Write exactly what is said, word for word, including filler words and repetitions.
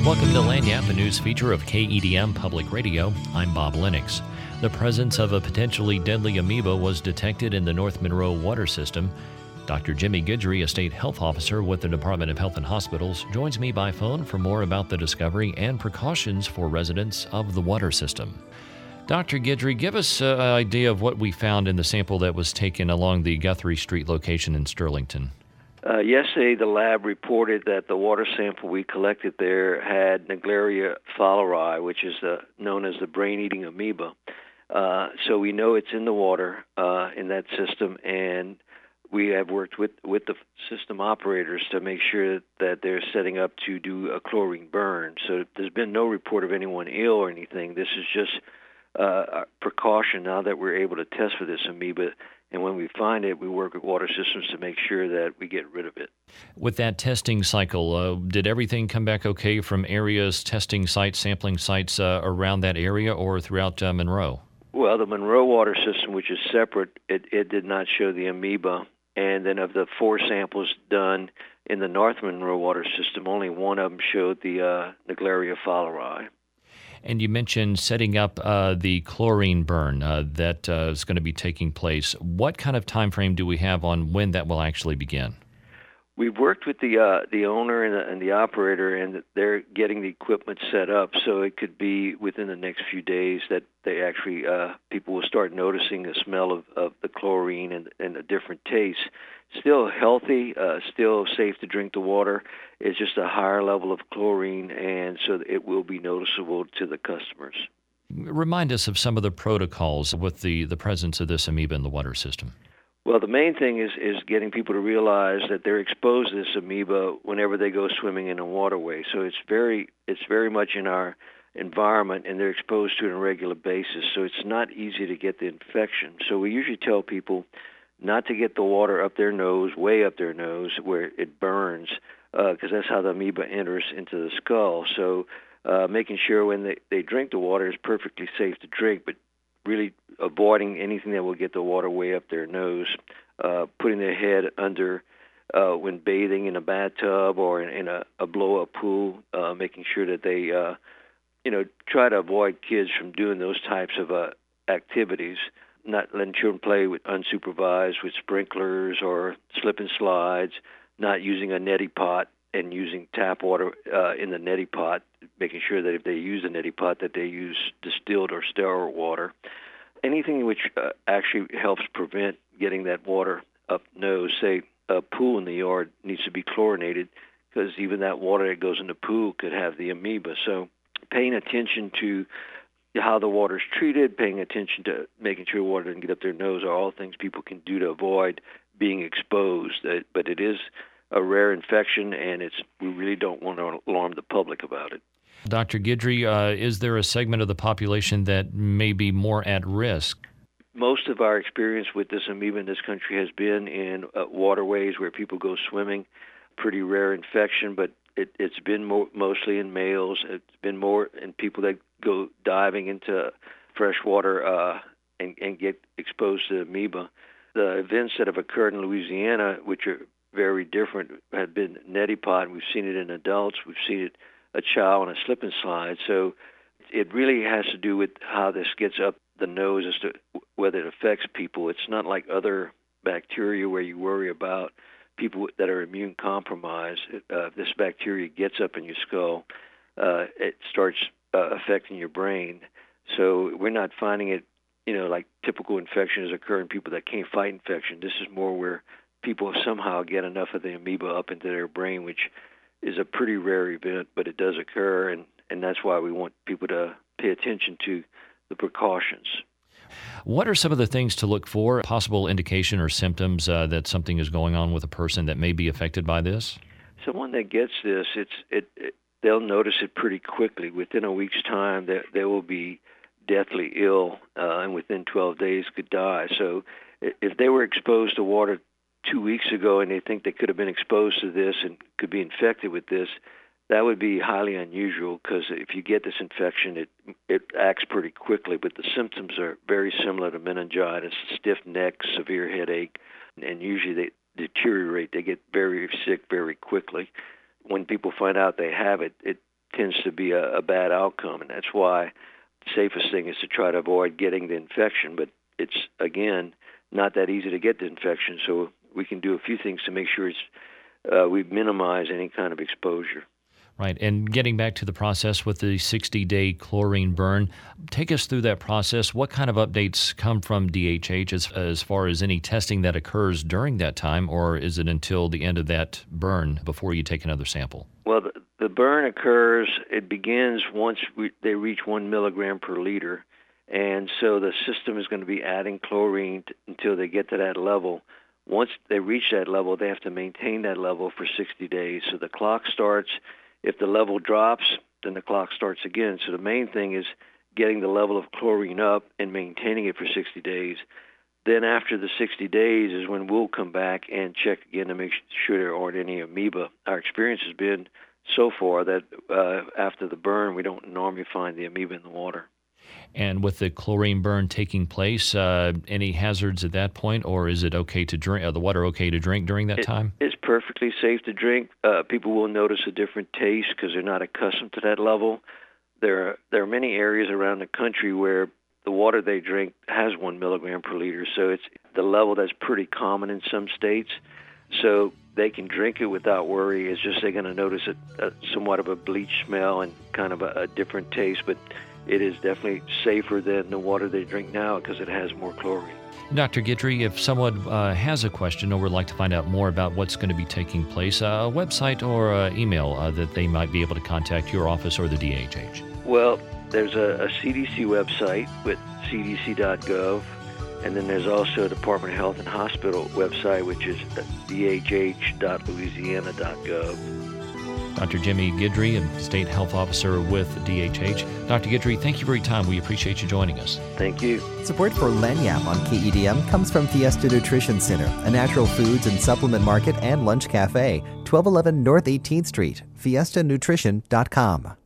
Welcome to Lagniappe, a news feature of K E D M Public Radio. I'm Bob Lennox. The presence of a potentially deadly amoeba was detected in the North Monroe water system. Doctor Jimmy Guidry, a state health officer with the Department of Health and Hospitals, joins me by phone for more about the discovery and precautions for residents of the water system. Doctor Guidry, give us an idea of what we found in the sample that was taken along the Guthrie Street location in Sterlington. Uh, yesterday, the lab reported that the water sample we collected there had Naegleria fowleri, which is uh, known as the brain-eating amoeba. Uh, so we know it's in the water uh, in that system, and we have worked with, with the system operators to make sure that they're setting up to do a chlorine burn. So there's been no report of anyone ill or anything. This is just uh, a precaution now that we're able to test for this amoeba. And when we find it, we work with water systems to make sure that we get rid of it. With that testing cycle, uh, did everything come back okay from areas, testing sites, sampling sites uh, around that area or throughout uh, Monroe? Well, the Monroe water system, which is separate, it, it did not show the amoeba. And then of the four samples done in the North Monroe water system, only one of them showed the uh, Naegleria fowleri. And you mentioned setting up uh, the chlorine burn uh, that uh, is going to be taking place. What kind of time frame do we have on when that will actually begin? We've worked with the uh, the owner and the, and the operator, and they're getting the equipment set up. So it could be within the next few days that they actually uh, people will start noticing the smell of, of the chlorine and, and the different tastes. Still healthy, uh, still safe to drink the water. It's just a higher level of chlorine, and so it will be noticeable to the customers. Remind us of some of the protocols with the, the presence of this amoeba in the water system. Well, the main thing is, is getting people to realize that they're exposed to this amoeba whenever they go swimming in a waterway. So it's very it's very much in our environment, and they're exposed to it on a regular basis. So it's not easy to get the infection. So we usually tell people not to get the water up their nose, way up their nose, where it burns, because uh, that's how the amoeba enters into the skull. So uh, making sure when they, they drink the water is perfectly safe to drink, but really avoiding anything that will get the water way up their nose, uh, putting their head under uh, when bathing in a bathtub or in, in a, a blow-up pool, uh, making sure that they, uh, you know, try to avoid kids from doing those types of uh, activities. Not letting children play with unsupervised with sprinklers or slip and slides, not using a neti pot and using tap water uh, in the neti pot, making sure that if they use a neti pot that they use distilled or sterile water. Anything which uh, actually helps prevent getting that water up nose. Say a pool in the yard needs to be chlorinated because even that water that goes in the pool could have the amoeba. So paying attention to how the water is treated, paying attention to making sure water doesn't get up their nose are all things people can do to avoid being exposed. Uh, but it is a rare infection, and it's we really don't want to alarm the public about it. Doctor Guidry, uh, is there a segment of the population that may be more at risk? Most of our experience with this amoeba in this country has been in uh, waterways where people go swimming. Pretty rare infection, but it, it's been more, mostly in males. It's been more in people that go diving into fresh water uh, and, and get exposed to amoeba. The events that have occurred in Louisiana, which are very different, have been neti pot. We've seen it in adults. We've seen it a child on a slip and slide. So it really has to do with how this gets up the nose as to whether it affects people. It's not like other bacteria where you worry about people that are immune compromised. Uh, if this bacteria gets up in your skull, uh, it starts uh, affecting your brain. So we're not finding it, you know, like typical infections occur in people that can't fight infection. This is more where people somehow get enough of the amoeba up into their brain, which is a pretty rare event, but it does occur, and, and that's why we want people to pay attention to the precautions. What are some of the things to look for, possible indication or symptoms uh, that something is going on with a person that may be affected by this? Someone that gets this, it's it, it they'll notice it pretty quickly. Within a week's time, they, they will be deathly ill, uh, and within twelve days could die. So if they were exposed to water two weeks ago and they think they could have been exposed to this and could be infected with this, that would be highly unusual because if you get this infection, it it acts pretty quickly, but the symptoms are very similar to meningitis: stiff neck, severe headache, and usually they deteriorate. They get very sick very quickly. When people find out they have it, it tends to be a, a bad outcome, and that's why the safest thing is to try to avoid getting the infection. But it's, again, not that easy to get the infection, so we can do a few things to make sure it's, uh, we minimize any kind of exposure. Right, and getting back to the process with the sixty-day chlorine burn, take us through that process. What kind of updates come from D H H as, as far as any testing that occurs during that time, or is it until the end of that burn before you take another sample? Well, the, the burn occurs, it begins once we, they reach one milligram per liter, and so the system is going to be adding chlorine t- until they get to that level. Once they reach that level, they have to maintain that level for sixty days. So the clock starts. If the level drops, then the clock starts again. So the main thing is getting the level of chlorine up and maintaining it for sixty days. Then after the sixty days is when we'll come back and check again to make sure there aren't any amoeba. Our experience has been so far that uh, after the burn, we don't normally find the amoeba in the water. And with the chlorine burn taking place, uh, any hazards at that point, or is it okay to drink? Are the water okay to drink during that it, time? It's perfectly safe to drink. Uh, people will notice a different taste because they're not accustomed to that level. There are, there are many areas around the country where the water they drink has one milligram per liter, so it's the level that's pretty common in some states. So they can drink it without worry. It's just they're going to notice a, a, somewhat of a bleach smell and kind of a, a different taste, but it is definitely safer than the water they drink now because it has more chlorine. Doctor Guidry, if someone uh, has a question or would like to find out more about what's going to be taking place, uh, a website or uh, email uh, that they might be able to contact your office or the D H H? Well, there's a, a C D C website with c d c dot gov, and then there's also a Department of Health and Hospital website, which is d h h dot louisiana dot gov. Doctor Jimmy Guidry, a State Health Officer with D H H. Doctor Guidry, thank you for your time. We appreciate you joining us. Thank you. Support for Lagniappe on K E D M comes from Fiesta Nutrition Center, a natural foods and supplement market and lunch cafe, twelve eleven North eighteenth Street, fiesta nutrition dot com.